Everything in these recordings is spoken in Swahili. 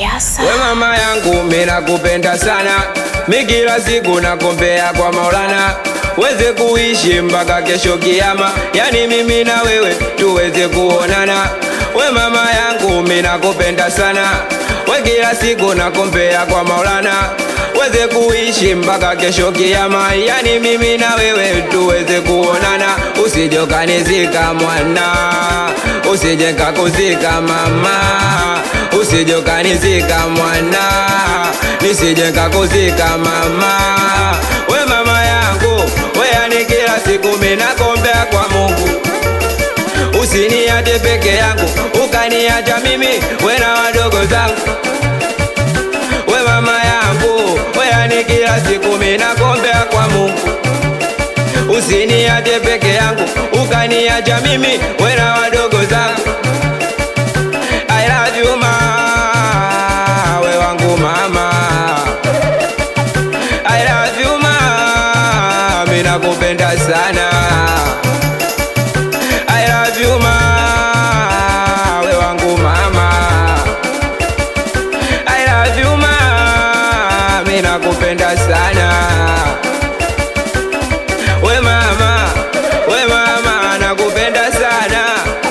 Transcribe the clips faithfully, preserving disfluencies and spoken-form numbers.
Yasa. We mama yangu mimi nakupenda sana, mimi kila siku nakombea kwa Maulana weze kuishi mpaka kesho kiyama, yani mimi na wewe tuweze kuonana. We mama yangu mimi nakupenda sana, we kila siku nakombea kwa Maulana weze kuishi mpaka kesho kiyama, yani mimi na wewe tuweze kuonana. Usije kanizika mwana, usije kakuzika mama, usije kanizika mwana, nisije kakuzika mama. We mama yangu, we yani kila siku mimi nakombea kwa Mungu, usiniache peke yangu, ukaniacha mimi we na wadogo zangu. We mama yangu, we yani kila siku mimi nakombea kwa Mungu, usiniache peke yangu, ukaniacha mimi we na wadogo zangu. I love you ma, we wangu mama, I love you ma, mimi nakupenda sana. I love you ma, we wangu mama, I love you ma, mimi nakupenda sana. We mama, we mama nakupenda sana.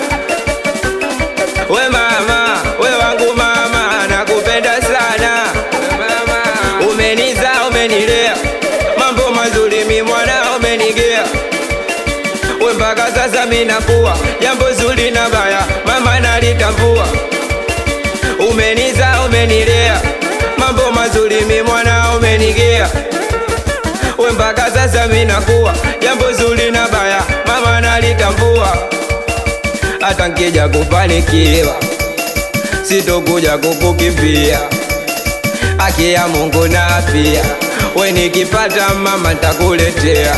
We mama, we wangu mama nakupenda sana. Umeniza, umenilea, mambo mazuri mimi mwana umenigea. We mpaka sasa mimi nakuwa, jambo zuri na baya mama nalitambua. Umeniza, umenilea, mambo mazuri mimi mwana umenigea. We mpaka sasa mimi nakuwa, jambo zuri na baya mama nalitambua. Hata nkija kufanikiwa sitokuja kukukimbia, haki ya Mungu na pia we nikipata mama nitakuletea.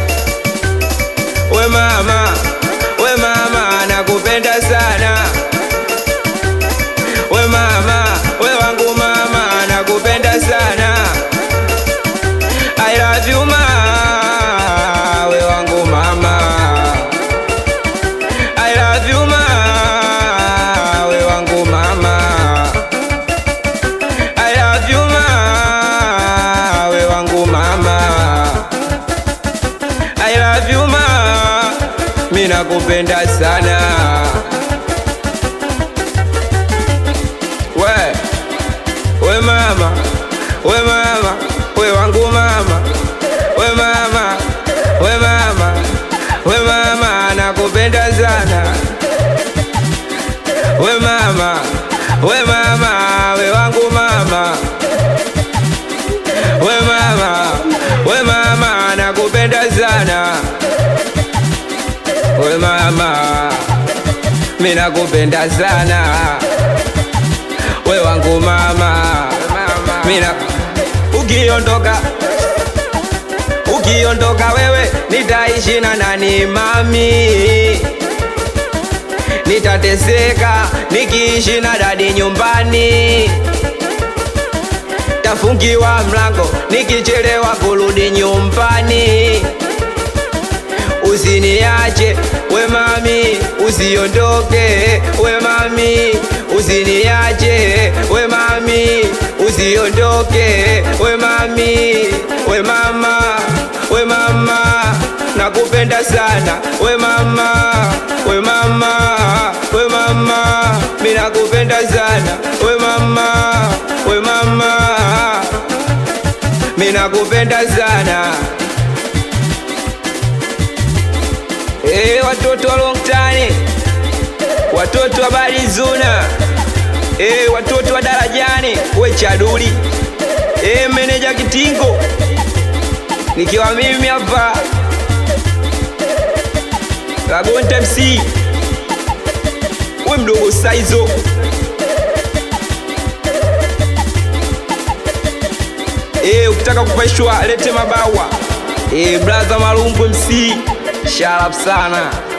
We mama, we mama nakupenda sana. We mama, we wangu mama nakupenda sana. I love you ma, we wangu mama, I love you ma, we wangu mama, I love you ma, we wangu mama, I love you ma, mimi nakupenda sana. We, we mama, we mama, we wangu mama, we mama, we mama, we mama nakupenda sana. We mama, we mama, we wangu mama, we mama, we mama nakupenda sana. We mama, mimi nakupenda sana. We wangu mama, mimi na ukiondoka, ukiondoka wewe nitaishi na nani mami? Nitateseka nikiishi na dadi nyumbani, tafungiwa mlango nikichelewa kurudi nyumbani. Usiniache we mami, usiondoke we mami, usiniache we mami, usiondoke we mami. We mama, we mama nakupenda sana. We mama, we mama, we mama, mimi nakupenda sana. We mama, we mama, mimi nakupenda sana. Eh, watoto wa long time, watoto wa Barizuna, eh, watoto wa Darajani, we Chaduli, eh, meneja Kitingo, nikiwa mimi hapa Lagonta M C, we mdogo Saizo. Eh, ukitaka kupashwa lete mabawa. Eh, brother Malumbu M C, shout out sana.